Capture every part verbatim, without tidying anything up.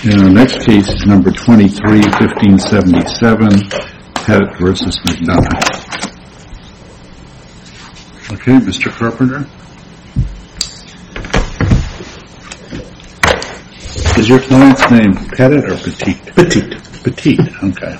And our next case is number twenty-three fifteen seventy-seven, Pettit versus McDonough. Okay, Mister Carpenter. Is your client's name Pettit or Pettit? Pettit. Pettit, okay.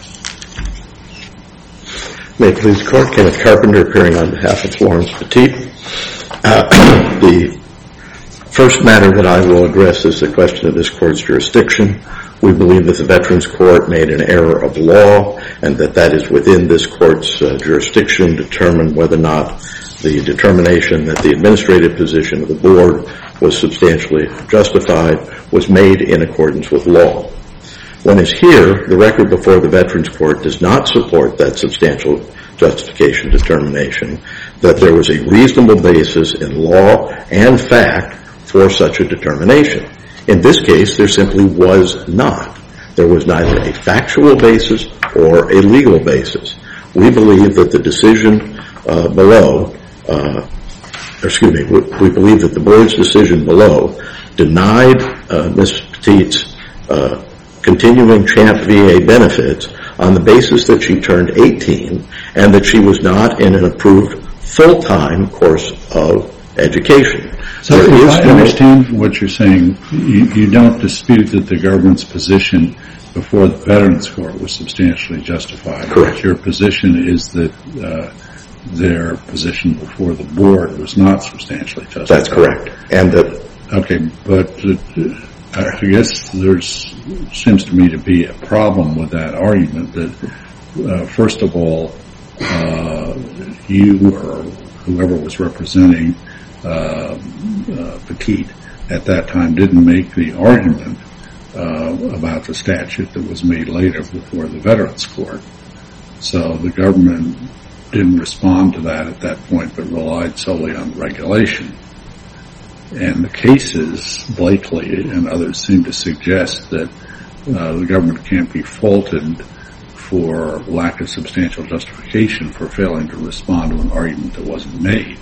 May it please the Court, Kenneth Carpenter appearing on behalf of Florence Pettit. Uh, the first matter that I will address is the question of this Court's jurisdiction. We believe that the Veterans Court made an error of law and that that is within this Court's uh, jurisdiction to determine whether or not the determination that the administrative position of the Board was substantially justified was made in accordance with law. When it's here, the record before the Veterans Court does not support that substantial justification determination, that there was a reasonable basis in law and fact for such a determination. In this case, there simply was not. There was neither a factual basis or a legal basis. We believe that the decision uh, below, uh, excuse me, we, we believe that the Board's decision below denied uh, Miz Pettit's uh, continuing CHAMP V A benefits on the basis that she turned eighteen and that she was not in an approved full-time course of education. So if I understand what you're saying, you, you don't dispute that the government's position before the Veterans Court was substantially justified. Correct. Your position is that uh, their position before the Board was not substantially justified. That's correct. And that Okay, but uh, I guess there's seems to me to be a problem with that argument that, uh, first of all, uh, you or whoever was representing uh, uh, Pettit at that time didn't make the argument uh, about the statute that was made later before the Veterans Court. So the government didn't respond to that at that point, but relied solely on regulation. And the cases, Blakely and others, seem to suggest that uh, the government can't be faulted for lack of substantial justification for failing to respond to an argument that wasn't made.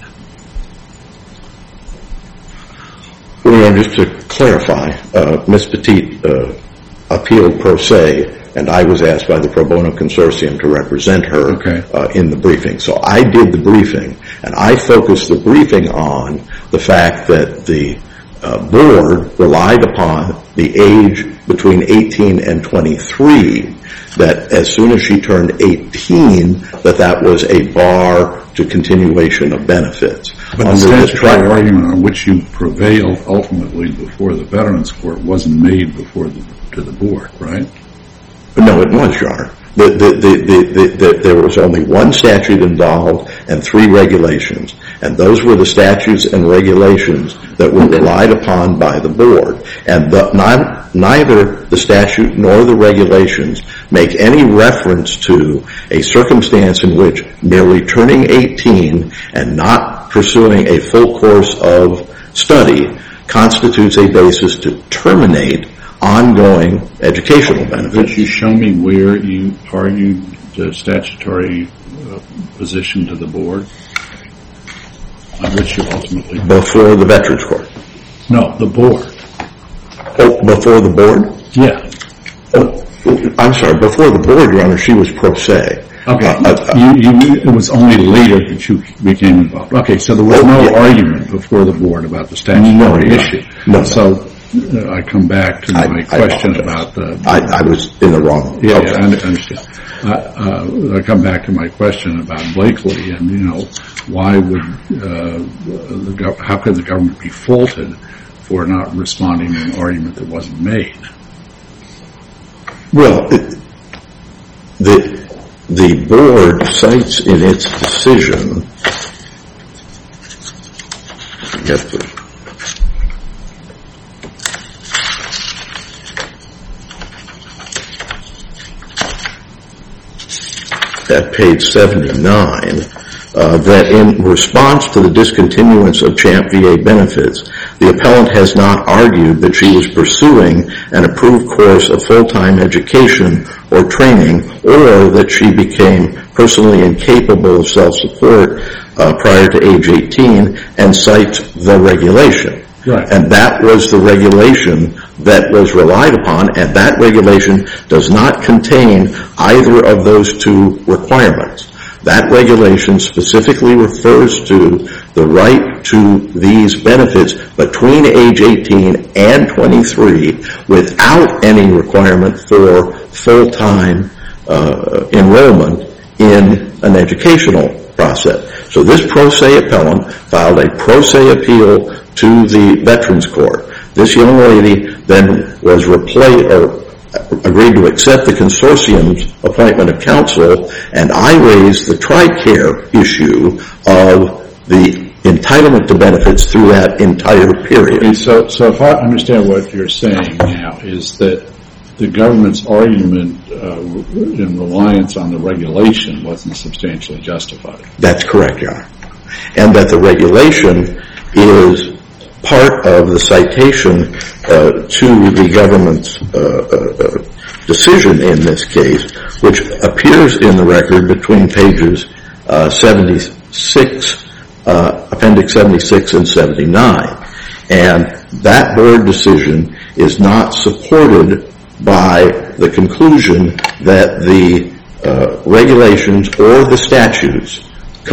Well, just to clarify, uh, Miz Pettit uh, appealed pro se, and I was asked by the Pro Bono Consortium to represent her okay. uh, in the briefing. So I did the briefing, and I focused the briefing on the fact that the uh, Board relied upon the age between eighteen and twenty-three, that as soon as she turned eighteen, that that was a bar to continuation of benefits. But the statutory argument on which you prevailed ultimately before the Veterans Court wasn't made before the, to the Board, right? No, it was, Your Honor. The, the, the, the, the, there was only one statute involved and three regulations, and those were the statutes and regulations that were relied upon by the Board. And the, not, neither the statute nor the regulations make any reference to a circumstance in which merely turning eighteen and not pursuing a full course of study constitutes a basis to terminate ongoing educational benefits. Could you show me where you argued the statutory uh, position to the Board on which you ultimately... Before the Veterans Court? No, the Board. Oh, before the Board? Yeah. Oh, I'm sorry, before the Board, Your Honor, she was pro se. Okay, uh, uh, you, you, it was only later that you became involved. Okay, so there was oh, no yeah. argument before the Board about the statutory no, issue. No, so uh, I come back to my I, question I about the... I, I was in the wrong... Yeah, okay. yeah I understand. Uh, uh, I come back to my question about Blakely and, you know, why would, uh, the gov- how could the government be faulted for not responding to an argument that wasn't made? Well, it, the... The Board cites in its decision, yes, please. At page seventy-nine, uh, that in response to the discontinuance of CHAMP V A benefits, the appellant has not argued that she was pursuing an approved course of full-time education or training, or that she became personally incapable of self-support uh, prior to age eighteen, and cites the regulation. Right. And that was the regulation that was relied upon, and that regulation does not contain either of those two requirements. That regulation specifically refers to the right to these benefits between age eighteen and twenty-three without any requirement for full-time uh, enrollment in an educational process. So this pro se appellant filed a pro se appeal to the Veterans Court. This young lady then was replaced or agreed to accept the consortium's appointment of counsel, and I raised the TRICARE issue of the entitlement to benefits through that entire period. Okay, so, so if I understand what you're saying now is that the government's argument uh, in reliance on the regulation wasn't substantially justified. That's correct, Your Honor. And that the regulation is part of the citation uh, to the government's uh, uh, decision in this case, which appears in the record between pages uh, seventy-six, uh, Appendix seventy-six and seventy-nine. And that board decision is not supported by the conclusion that the uh, regulations or the statutes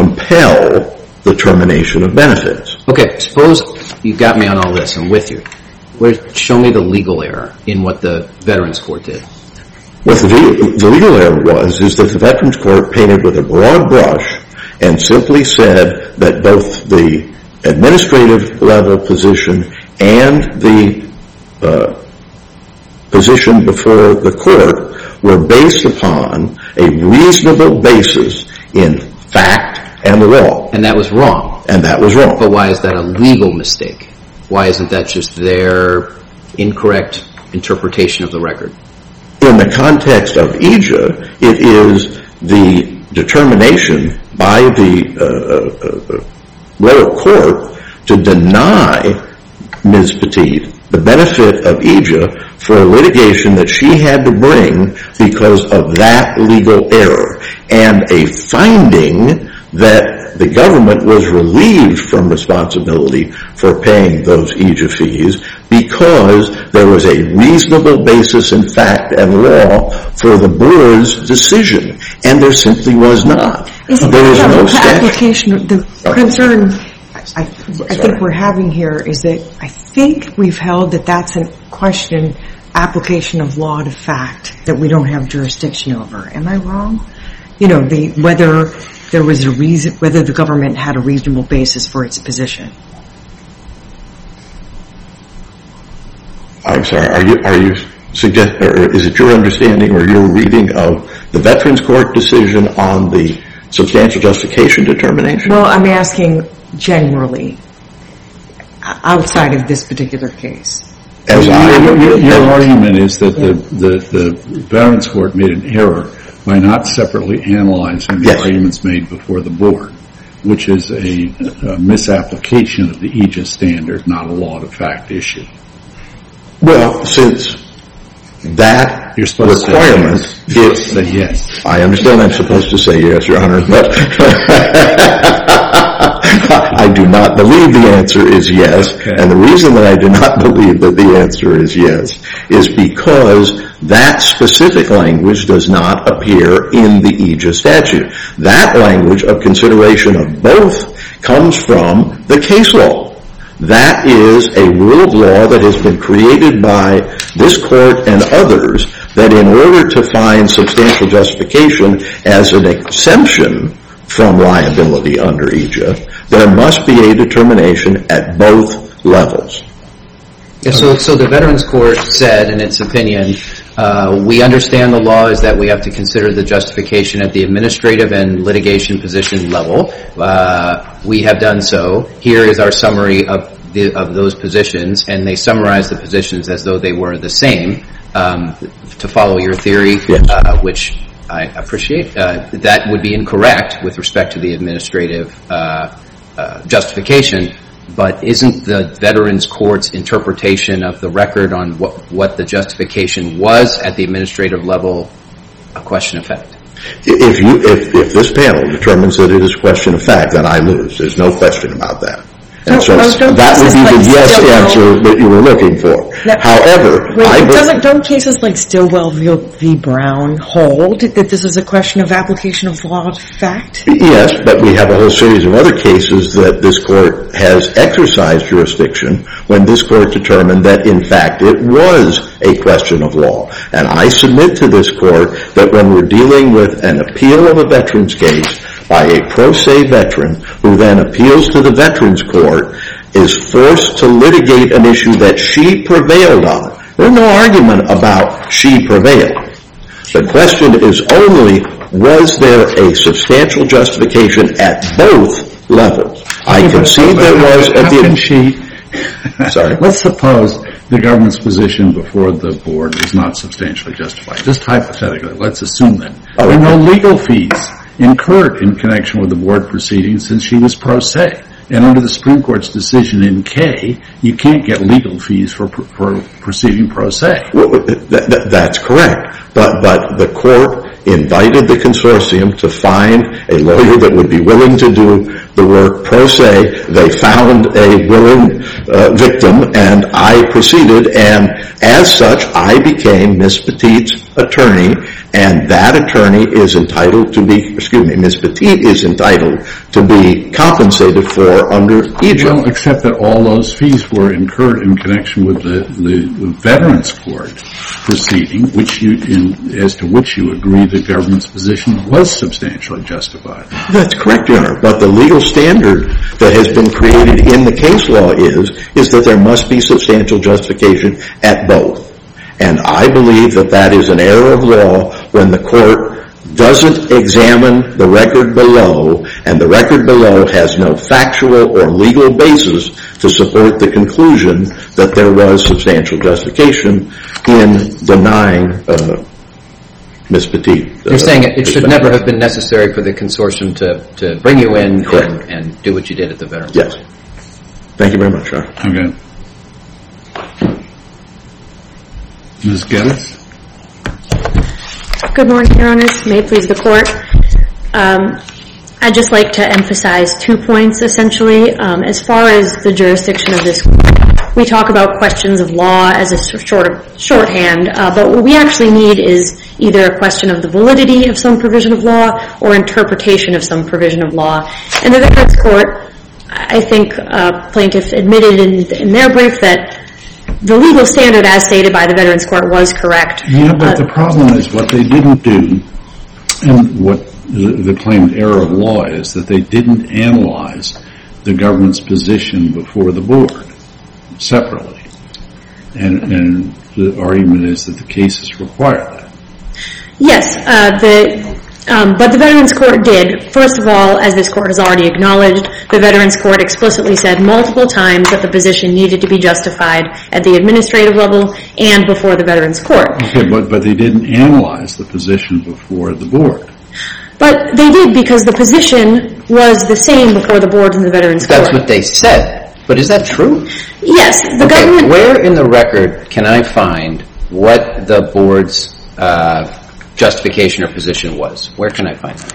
compel the termination of benefits. Okay, suppose you got me on all this. I'm with you. Where, show me the legal error in what the Veterans Court did. What the, the legal error was is that the Veterans Court painted with a broad brush and simply said that both the administrative level position and the uh, position before the court were based upon a reasonable basis in fact and law. And that was wrong. And that was wrong. But why is that a legal mistake? Why isn't that just their incorrect interpretation of the record? In the context of E J A, it is the determination by the uh, uh, lower court to deny Miz Petit the benefit of E J A for litigation that she had to bring because of that legal error, and a finding that the government was relieved from responsibility for paying those E J A fees because there was a reasonable basis in fact and law for the board's decision, and there simply was not. Isn't there is no application. The concern I, I think we're having here is that I think we've held that that's a question, application of law to fact, that we don't have jurisdiction over. Am I wrong? You know, the whether there was a reason, whether the government had a reasonable basis for its position. I'm sorry. Are you are you suggest, or is it your understanding or your reading of the Veterans Court decision on the substantial justification determination? Well, I'm asking generally, outside of this particular case. As I, your, your, your argument is that the, the, the Veterans Court made an error by not separately analyzing the yes. arguments made before the board, which is a, a misapplication of the E J A standard, not a law to fact issue. Well, since that You're supposed requirement to say, yes. is, say yes. I understand I'm supposed to say yes, Your Honor, but I do not believe the answer is yes, okay. And the reason that I do not believe that the answer is yes is because that specific language does not appear in the E J A statute. That language of consideration of both comes from the case law. That is a rule of law that has been created by this court and others, that in order to find substantial justification as an exemption from liability under E J A, there must be a determination at both levels. Yeah, so, so the Veterans Court said, in its opinion, uh, we understand the law is that we have to consider the justification at the administrative and litigation position level. Uh, we have done so. Here is our summary of the, of those positions, and they summarize the positions as though they were the same. Um, to follow your theory, yes. uh, which I appreciate, uh, that would be incorrect with respect to the administrative uh, uh, justification. But isn't the Veterans Court's interpretation of the record on what, what the justification was at the administrative level a question of fact? If you, if, if this panel determines that it is a question of fact, then I lose. There's no question about that. And so No, don't that would be cases the like yes Stillwell- answer that you were looking for. Now- However, Wait, I it be- doesn't, don't cases like Stillwell v. v. Brown hold that this is a question of application of law to fact? Yes, but we have a whole series of other cases that this court has exercised jurisdiction when this court determined that, in fact, it was a question of law. And I submit to this court that when we're dealing with an appeal of a veteran's case by a pro se veteran who then appeals to the Veterans Court, is forced to litigate an issue that she prevailed on. There's no argument about she prevailed. The question is only, was there a substantial justification at both levels? I concede there was at How the... can she... Sorry. Let's suppose the government's position before the board is not substantially justified. Just hypothetically, let's assume that. Oh, there are no okay. legal fees incurred in connection with the board proceedings since she was pro se. And under the Supreme Court's decision in K, you can't get legal fees for, for proceeding pro se. Well, that, that, that's correct. But, but the court invited the consortium to find a lawyer that would be willing to do the work pro se. They found a willing uh, victim, and I proceeded. And as such, I became Miss Petit's attorney, and that attorney is entitled to be, excuse me, Miss Petit is entitled to be compensated for under E J A. Well, except that all those fees were incurred in connection with the, the Veterans Court proceeding, which you, in, as to which you agree the government's position was substantially justified. That's correct, Your Honor. But the legal standard that has been created in the case law is, is that there must be substantial justification at both. And I believe that that is an error of law when the court doesn't examine the record below, and the record below has no factual or legal basis to support the conclusion that there was substantial justification in denying uh, Miss Petit. Uh, You're saying it, it should never have been necessary for the consortium to, to bring you in and, and do what you did at the Veterans Yes. Court. Thank you very much, Your Honor. Okay. Miz Geddes? Good morning, Your Honors. May it please the Court. Um, I'd just like to emphasize two points, essentially. Um, as far as the jurisdiction of this court, we talk about questions of law as a sort of shorthand, uh, but what we actually need is either a question of the validity of some provision of law or interpretation of some provision of law. And the Veterans Court, I think uh, plaintiff admitted in, in their brief that the legal standard as stated by the Veterans Court was correct. Yeah, but Uh, the problem is what they didn't do, and what the, the claimed error of law is, that they didn't analyze the government's position before the board separately. And, and the argument is that the cases require that. Yes, uh, the, um, but the Veterans Court did. First of all, as this court has already acknowledged, the Veterans Court explicitly said multiple times that the position needed to be justified at the administrative level and before the Veterans Court. Okay, but, but they didn't analyze the position before the board. But they did because the position was the same before the board and the Veterans That's Court. what they said. But is that true? Yes, the Okay, government... where in the record can I find what the board's uh, justification or position was? Where can I find that?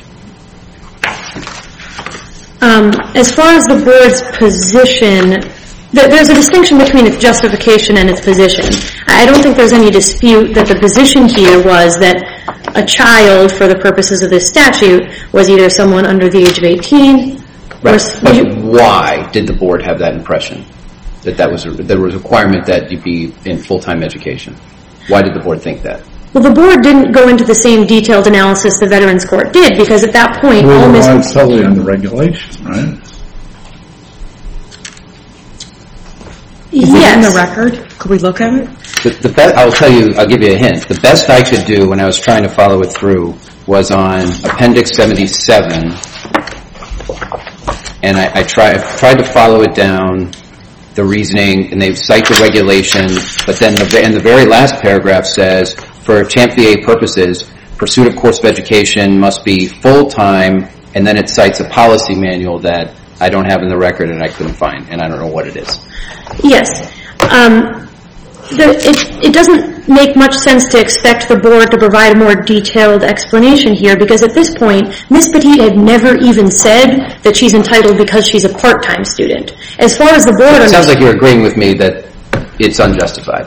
Um, as far as the board's position, th- there's a distinction between its justification and its position. I don't think there's any dispute that the position here was that a child, for the purposes of this statute, was either someone under the age of eighteen or... Right. s- But why did the board have that impression? That that was a, there was a requirement that you be in full-time education? Why did the board think that? Well, the board didn't go into the same detailed analysis the Veterans Court did, because at that point, Well, all it Miz relies solely on the regulation, right? Is it in Yes. the record? Could we look at it? The, the be- I'll tell you, I'll give you a hint. The best I could do when I was trying to follow it through was on Appendix seventy-seven, and I, I try, I've tried to follow it down, the reasoning, and they cite the regulation, but then the, and the very last paragraph says, for CHAMP V A purposes, pursuit of course of education must be full-time, and then it cites a policy manual that I don't have in the record and I couldn't find, and I don't know what it is. Yes. Um, the, it, it doesn't make much sense to expect the board to provide a more detailed explanation here, because at this point, Miz Petit had never even said that she's entitled because she's a part-time student. As far as the board... It sounds like you're agreeing with me that it's unjustified.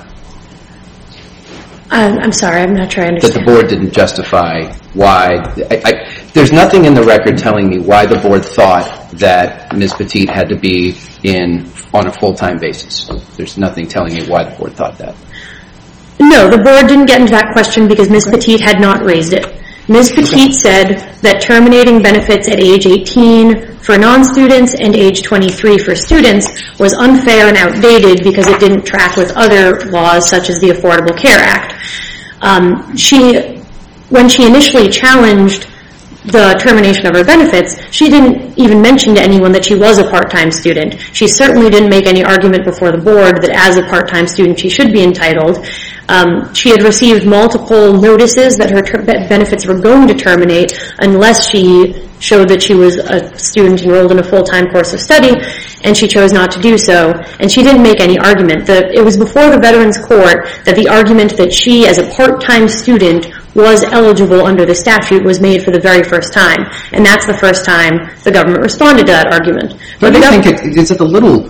I'm, I'm sorry, I'm not sure I understand. That the board didn't justify why... I, I, there's nothing in the record telling me why the board thought that Miz Petit had to be in on a full-time basis. There's nothing telling me why the board thought that. No, the board didn't get into that question because Miz Petit had not raised it. Miz Petit okay. said that terminating benefits at age eighteen for non-students and age twenty-three for students was unfair and outdated because it didn't track with other laws such as the Affordable Care Act. Um, she, when she initially challenged the termination of her benefits, she didn't even mention to anyone that she was a part-time student. She certainly didn't make any argument before the board that as a part-time student she should be entitled. Um, she had received multiple notices that her ter- benefits were going to terminate unless she showed that she was a student enrolled in a full-time course of study, and she chose not to do so. And she didn't make any argument. The, it was before the Veterans Court that the argument that she, as a part-time student, was eligible under the statute was made for the very first time. And that's the first time the government responded to that argument. But do you think it, is it a little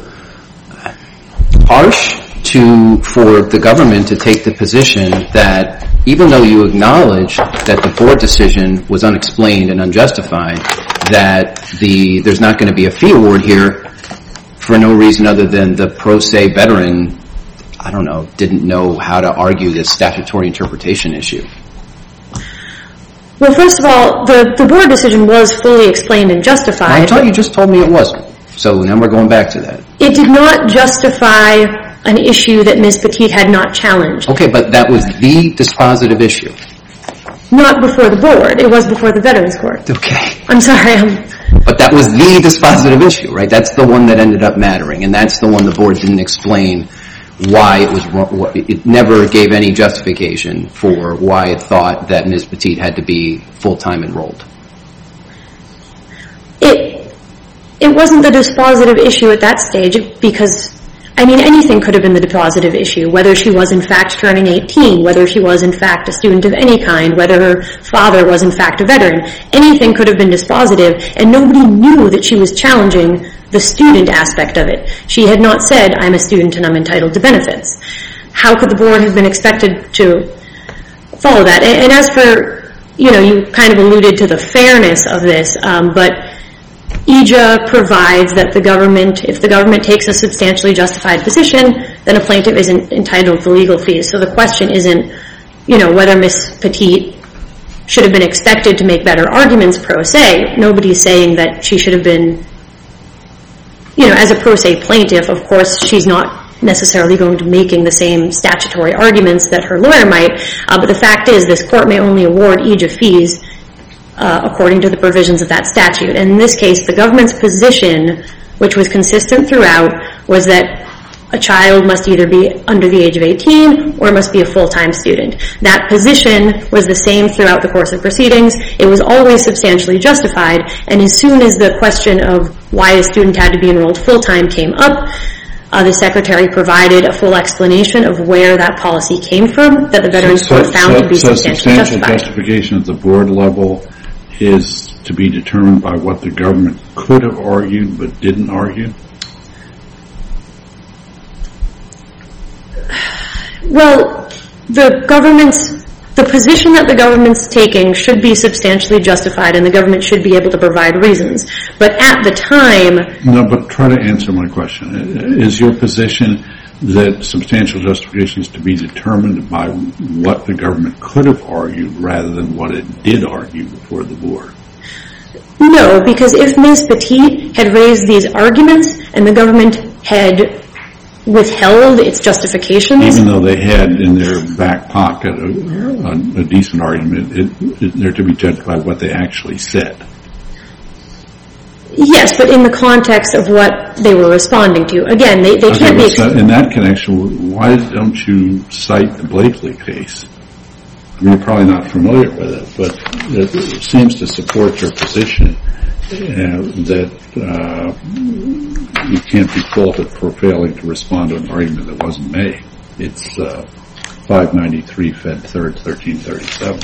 harsh to for the government to take the position that even though you acknowledge that the board decision was unexplained and unjustified, that the there's not going to be a fee award here for no reason other than the pro se veteran, I don't know, didn't know how to argue this statutory interpretation issue? Well, first of all, the, the board decision was fully explained and justified. I thought you just told me it wasn't. So now we're going back to that. It did not justify an issue that Miz Petit had not challenged. Okay, but that was the dispositive issue. Not before the board. It was before the Veterans Court. Okay. I'm sorry. I'm... But that was the dispositive issue, right? That's the one that ended up mattering, and that's the one the board didn't explain why it was wrong. It never gave any justification for why it thought that Miz Petit had to be full-time enrolled. It it wasn't the dispositive issue at that stage because, I mean, anything could have been the dispositive issue, whether she was in fact turning eighteen, whether she was in fact a student of any kind, whether her father was in fact a veteran. Anything could have been dispositive, and nobody knew that she was challenging the student aspect of it. She had not said, I'm a student and I'm entitled to benefits. How could the board have been expected to follow that? And, and as for, you know, you kind of alluded to the fairness of this, um, but E J A provides that the government, if the government takes a substantially justified position, then a plaintiff isn't entitled to legal fees. So the question isn't, you know, whether Miz Petit should have been expected to make better arguments pro se. Nobody's saying that she should have been, you know, as a pro se plaintiff, of course, she's not necessarily going to be making the same statutory arguments that her lawyer might, uh, but the fact is this court may only award E J A fees Uh, according to the provisions of that statute. And in this case, the government's position, which was consistent throughout, was that a child must either be under the age of eighteen or must be a full-time student. That position was the same throughout the course of proceedings. It was always substantially justified, and as soon as the question of why a student had to be enrolled full-time came up, Uh, the Secretary provided a full explanation of where that policy came from that the Veterans so, Court found so, to be so substantially substantial justified. justification at the board level is to be determined by what the government could have argued but didn't argue? Well, the government's, the position that the government's taking should be substantially justified and the government should be able to provide reasons. But at the time... No, but try to answer my question. Is your position that substantial justification is to be determined by what the government could have argued rather than what it did argue before the board? No, because if Miz Petit had raised these arguments and the government had withheld its justifications... Even though they had in their back pocket a, a, a decent argument, it, it, they're to be judged by what they actually said. Yes, but in the context of what they were responding to. Again, they, they okay, can't be... So in that connection, why don't you cite the Blakely case? I mean, you're probably not familiar with it, but it seems to support your position uh, that uh, you can't be faulted for failing to respond to an argument that wasn't made. It's uh, five ninety-three Fed Third thirteen thirty-seven.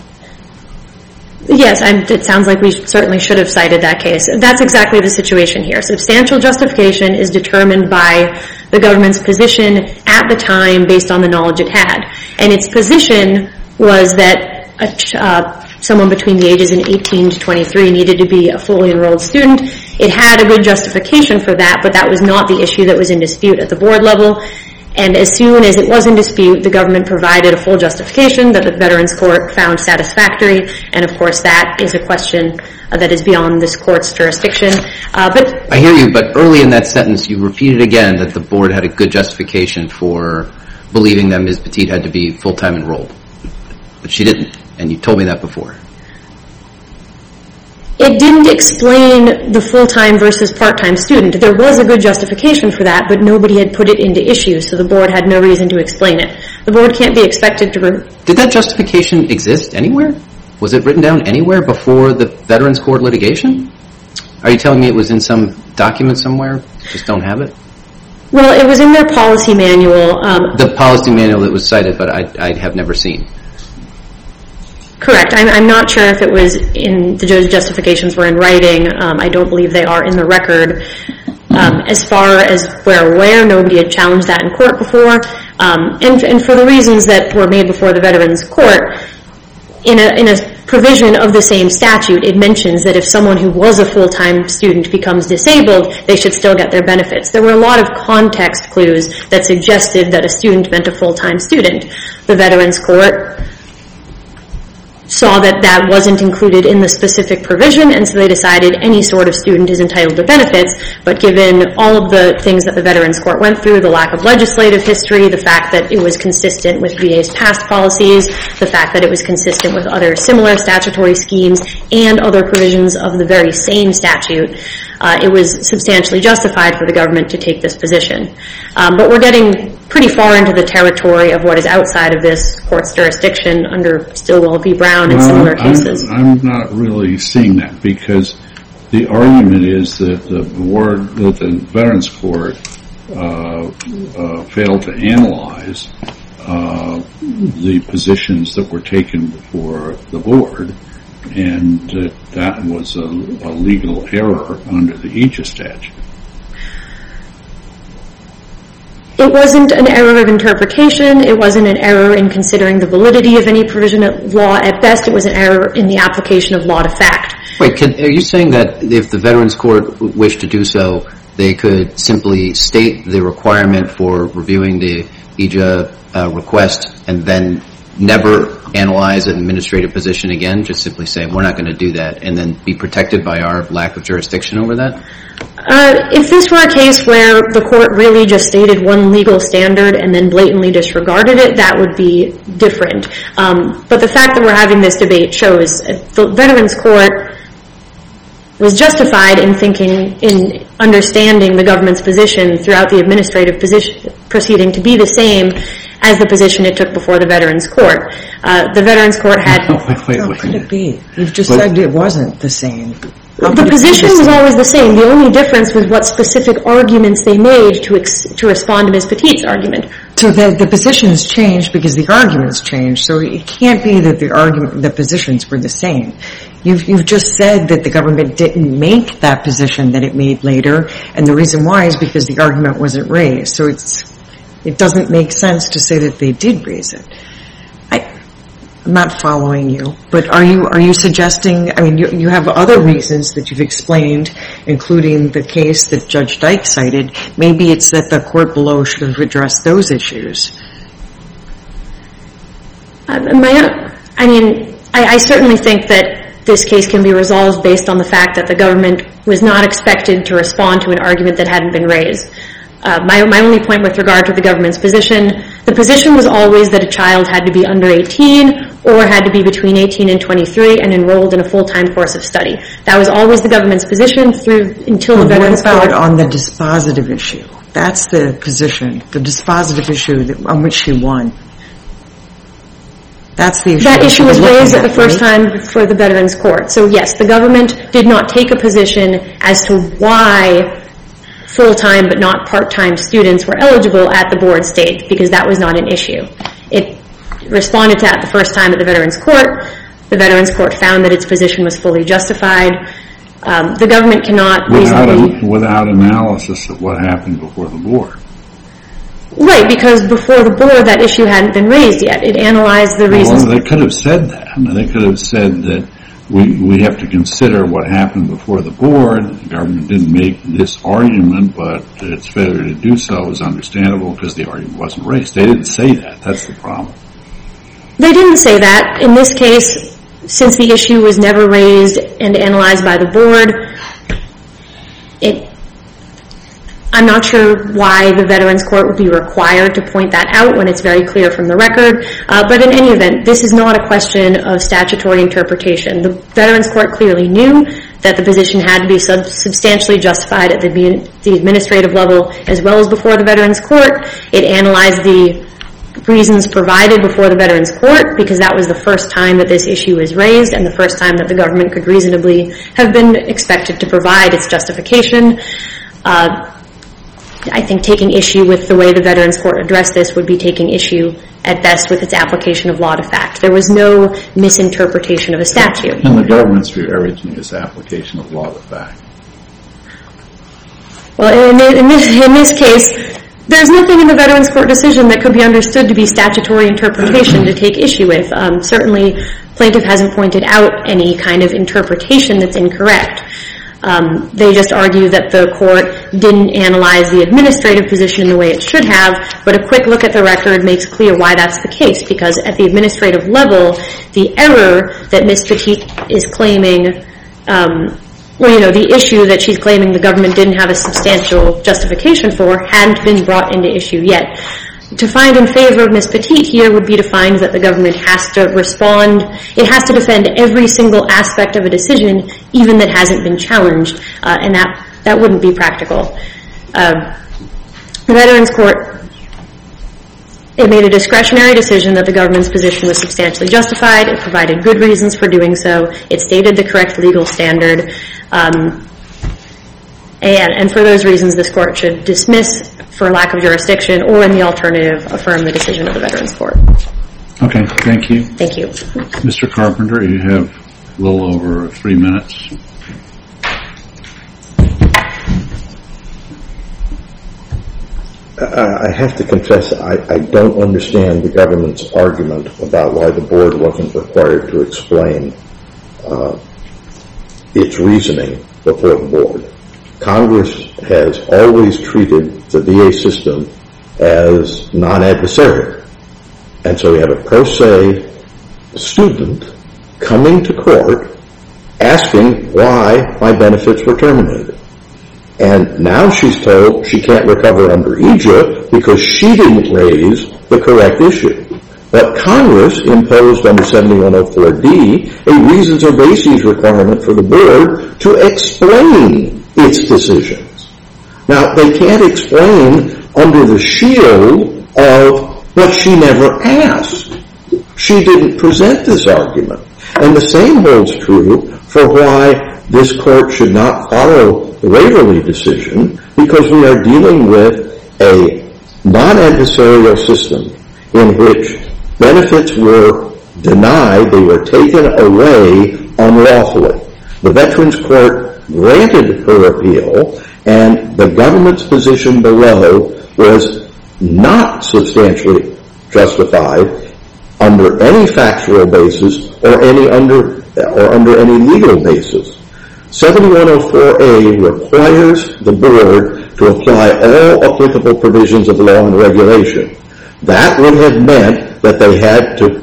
Yes, I'm, it sounds like we certainly should have cited that case. That's exactly the situation here. Substantial justification is determined by the government's position at the time based on the knowledge it had. And its position was that a, uh, someone between the ages of eighteen to twenty-three needed to be a fully enrolled student. It had a good justification for that, but that was not the issue that was in dispute at the board level. And as soon as it was in dispute, the government provided a full justification that the Veterans Court found satisfactory. And of course, that is a question uh, that is beyond this court's jurisdiction. Uh, but I hear you, but early in that sentence, you repeated again that the board had a good justification for believing that Miz Petit had to be full-time enrolled. But she didn't, and you told me that before. It didn't explain the full-time versus part-time student. There was a good justification for that, but nobody had put it into issue, so the board had no reason to explain it. The board can't be expected to... Re- Did that justification exist anywhere? Was it written down anywhere before the Veterans Court litigation? Are you telling me it was in some document somewhere? Just don't have it? Well, it was in their policy manual. Um, the policy manual that was cited, but I, I have never seen. Correct. I'm, I'm not sure if it was in the justifications were in writing. Um, I don't believe they are in the record. Um, as far as we're aware, nobody had challenged that in court before. Um, and, and for the reasons that were made before the Veterans Court, in a, in a provision of the same statute, it mentions that if someone who was a full-time student becomes disabled, they should still get their benefits. There were a lot of context clues that suggested that a student meant a full-time student. The Veterans Court saw that that wasn't included in the specific provision, and so they decided any sort of student is entitled to benefits, but given all of the things that the Veterans Court went through, the lack of legislative history, the fact that it was consistent with V A's past policies, the fact that it was consistent with other similar statutory schemes and other provisions of the very same statute, uh, it was substantially justified for the government to take this position. Um, but we're getting pretty far into the territory of what is outside of this court's jurisdiction under Stilwell v. Brown and well, similar I'm, cases. I'm not really seeing that because the argument is that the board, that the Veterans Court uh, uh, failed to analyze uh, the positions that were taken before the board, and that that was a, a legal error under the Aegis statute. It wasn't an error of interpretation. It wasn't an error in considering the validity of any provision of law. At best, it was an error in the application of law to fact. Wait, can, are you saying that if the Veterans Court wished to do so, they could simply state the requirement for reviewing the E J A uh, request and then never analyze an administrative position again, just simply say, we're not going to do that, and then be protected by our lack of jurisdiction over that? Uh, if this were a case where the court really just stated one legal standard and then blatantly disregarded it, that would be different. Um, but the fact that we're having this debate shows the Veterans Court was justified in thinking, in understanding the government's position throughout the administrative position, proceeding to be the same as the position it took before the Veterans Court. Uh, the Veterans Court had... No, wait, wait, How wait. could it be? You've just But- said it wasn't the same. How The could it be position the was same? always the same. The only difference was what specific arguments they made to ex- to respond to Miz Petit's argument. So the, the positions changed because the arguments changed. So it can't be that the argument, the positions were the same. You've, you've just said that the government didn't make that position that it made later, and the reason why is because the argument wasn't raised. So it's, it doesn't make sense to say that they did raise it. I, I'm not following you, but are you, are you suggesting, I mean, you, you have other reasons that you've explained, including the case that Judge Dyke cited. Maybe it's that the court below should have addressed those issues. Uh, my, I mean, I, I certainly think that this case can be resolved based on the fact that the government was not expected to respond to an argument that hadn't been raised. Uh, my, my only point with regard to the government's position, the position was always that a child had to be under eighteen or had to be between eighteen and twenty-three and enrolled in a full-time course of study. That was always the government's position through until the But what Veterans about Court. on the dispositive issue? That's the position, the dispositive issue that, on which she won. That's the issue. That issue was we're looking raised at the first right? time for the Veterans Court. So yes, the government did not take a position as to why full-time but not part-time students were eligible at the board stage, because that was not an issue. It responded to that the first time at the Veterans Court. The Veterans Court found that its position was fully justified. Um, the government cannot without, reasonably... a, without analysis of what happened before the board. Right, because before the board that issue hadn't been raised yet. It analyzed the reasons... Well, they could have said that. They could have said that we, we have to consider what happened before the board. The government didn't make this argument, but its failure to do so is understandable because the argument wasn't raised. They didn't say that. That's the problem. They didn't say that. In this case, since the issue was never raised and analyzed by the board, it... I'm not sure why the Veterans Court would be required to point that out when it's very clear from the record. Uh, but in any event, this is not a question of statutory interpretation. The Veterans Court clearly knew that the position had to be sub- substantially justified at the, the administrative level as well as before the Veterans Court. It analyzed the reasons provided before the Veterans Court because that was the first time that this issue was raised and the first time that the government could reasonably have been expected to provide its justification. Uh, I think taking issue with the way the Veterans Court addressed this would be taking issue at best with its application of law to fact. There was no misinterpretation of a statute. In the government's view, everything is application of law to fact. Well, in, in, this, in this case, there's nothing in the Veterans Court decision that could be understood to be statutory interpretation to take issue with. Um, certainly, plaintiff hasn't pointed out any kind of interpretation that's incorrect. Um, they just argue that the court didn't analyze the administrative position in the way it should have, but a quick look at the record makes clear why that's the case, because at the administrative level, the error that Miz Petit is claiming, um, well, you know, the issue that she's claiming the government didn't have a substantial justification for hadn't been brought into issue yet. To find in favor of Miz Petit here would be to find that the government has to respond, it has to defend every single aspect of a decision, even that hasn't been challenged, uh, and that, that wouldn't be practical. Uh, the Veterans Court, it made a discretionary decision that the government's position was substantially justified. It provided good reasons for doing so. It stated the correct legal standard. Um, and, and for those reasons, this court should dismiss for lack of jurisdiction, or in the alternative, affirm the decision of the Veterans Court. Okay, thank you. Thank you. Mister Carpenter, you have a little over three minutes. I have to confess, I, I don't understand the government's argument about why the board wasn't required to explain uh, its reasoning before the board. Congress has always treated the V A system as non-adversarial. And so we have a pro se student coming to court asking why my benefits were terminated. And now she's told she can't recover under E J A because she didn't raise the correct issue. But Congress imposed under seventy-one oh four D a reasons or bases requirement for the board to explain its decisions. Now, they can't explain under the shield of what she never asked. She didn't present this argument. And the same holds true for why this court should not follow the Waverly decision, because we are dealing with a non-adversarial system in which benefits were denied, they were taken away unlawfully. The Veterans Court granted her appeal, and the government's position below was not substantially justified under any factual basis or any under or under any legal basis. seventy-one oh four A requires the board to apply all applicable provisions of law and regulation. That would have meant that they had to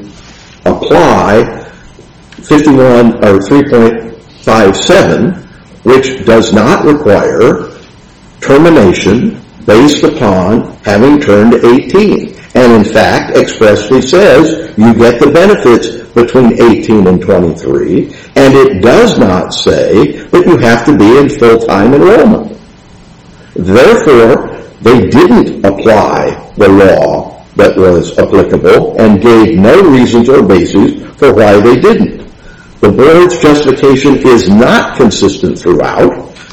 apply fifty-one or three point five seven, which does not require termination based upon having turned eighteen. And in fact, expressly says you get the benefits between eighteen and twenty-three, and it does not say that you have to be in full-time enrollment. Therefore, they didn't apply the law that was applicable and gave no reasons or bases for why they didn't. The board's justification is not consistent throughout.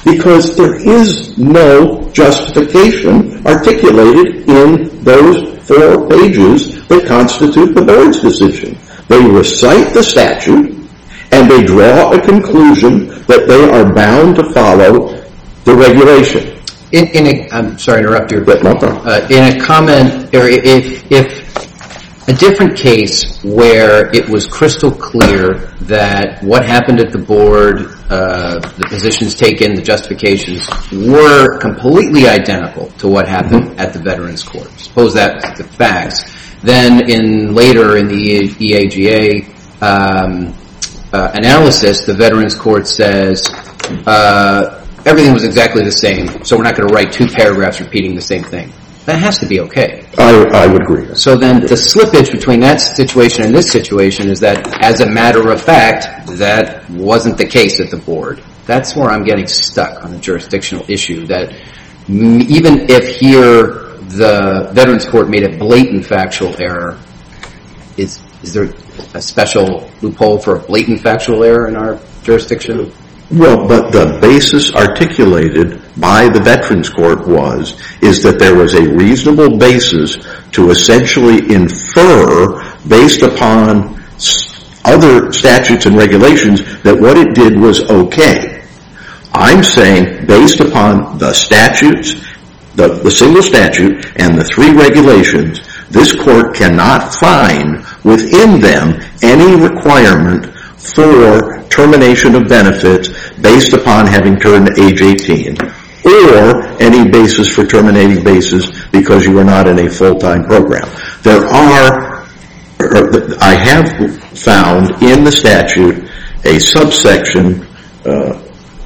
because there is no justification articulated in those four pages that constitute the board's decision. They recite the statute, and they draw a conclusion that they are bound to follow the regulation. In, in a, I'm sorry to interrupt you, but No problem. uh, in a comment, or if, if a different case where it was crystal clear that what happened at the board, uh, the positions taken, the justifications were completely identical to what happened mm-hmm. at the Veterans Court. Suppose that's the facts. Then in later in the E A G A um, uh, analysis, the Veterans Court says uh, everything was exactly the same, so we're not going to write two paragraphs repeating the same thing. That has to be okay. I, I would agree. So then the slippage between that situation and this situation is that, as a matter of fact, that wasn't the case at the board. That's where I'm getting stuck on the jurisdictional issue, that m- even if here the Veterans Court made a blatant factual error, is, is there a special loophole for a blatant factual error in our jurisdiction? Well, but the basis articulated by the Veterans Court was, is that there was a reasonable basis to essentially infer, based upon other statutes and regulations, that what it did was okay. I'm saying, based upon the statutes, the, the single statute, and the three regulations, this court cannot find within them any requirement for termination of benefits based upon having turned age eighteen, or any basis for terminating basis because you are not in a full-time program. There are, I have found in the statute a subsection, uh,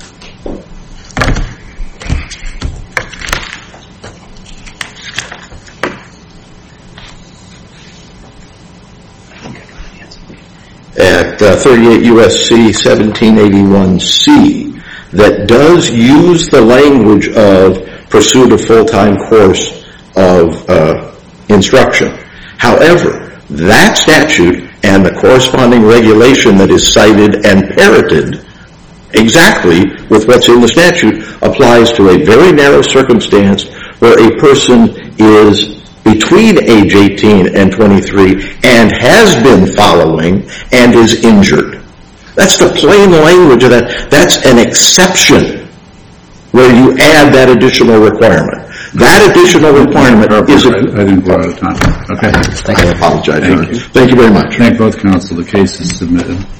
at uh, thirty-eight U S C seventeen eighty-one C that does use the language of pursuit of full-time course of uh, instruction. However, that statute and the corresponding regulation that is cited and parroted exactly with what's in the statute applies to a very narrow circumstance where a person is between age eighteen and twenty-three and has been following and is injured. That's the plain language of that. That's an exception where you add that additional requirement. That additional requirement is a... I think we're out of time. Okay. I apologize. Thank you. Thank you very much. Thank both counsel. The case is submitted.